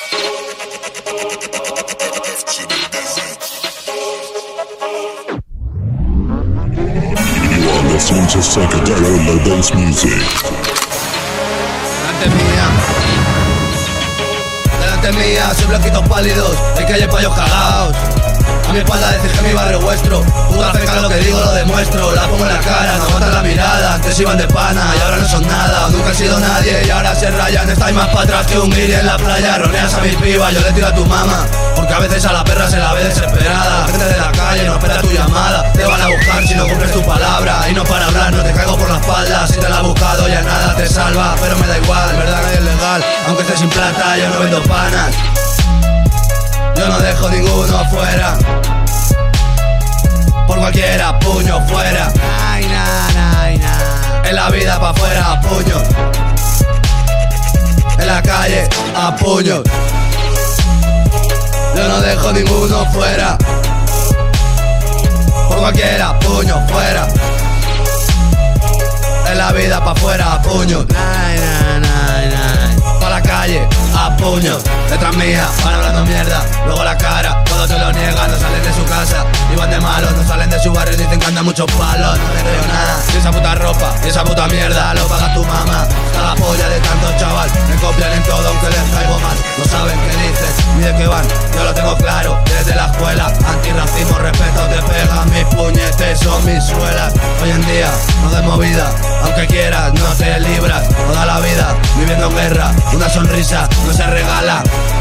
You are listening to psychedelic dance music. Delante mía, soy blanquitos pálidos, hay calle payos cagados. A mi espalda decís que mi barrio vuestro. Puta feca, lo que digo lo demuestro. La pongo en la cara, no aguantan la mirada. Antes iban de pana y ahora no son nada. Nunca han sido nadie y ahora se rayan. Estáis más para atrás que un guiri en la playa. Roneas a mis pibas, yo le tiro a tu mamá. Porque a veces a la perra se la ve desesperada. La gente de la calle no espera tu llamada. Te van a buscar si no cumples tu palabra. Y no para hablar, no te caigo por la espalda. Si te la has buscado ya nada te salva. Pero me da igual, en verdad que es legal. Aunque esté sin plata, yo no vendo panas. Yo no dejo ninguno afuera. Por cualquiera, puño fuera. Ay, na. En la vida pa' afuera, a puño. En la calle, a puño. Yo no dejo ninguno fuera. Por cualquiera, puño fuera. En la vida pa' afuera, a puño. Pa' la calle, a puño. Detrás mía, van hablando mierda. Luego la cara, todos se lo niegan. No salen de su casa, ni van de malos. No salen de su barrio, dicen que andan muchos palos. No les creo nada, y esa puta ropa, y esa puta mierda lo paga tu mamá. Está la polla de tanto chaval. Me copian en todo aunque les caigo mal. No saben qué dicen, ni de qué van. Yo lo tengo claro, desde la escuela. Antirracismo, respeto, te pegan. Mis puñetes son mis suelas. Hoy en día, no de movida. Aunque quieras, no te libras. Toda la vida, viviendo en guerra. Una sonrisa, no se regala.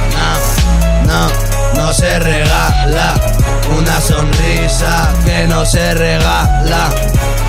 No se regala. Una sonrisa que no se regala.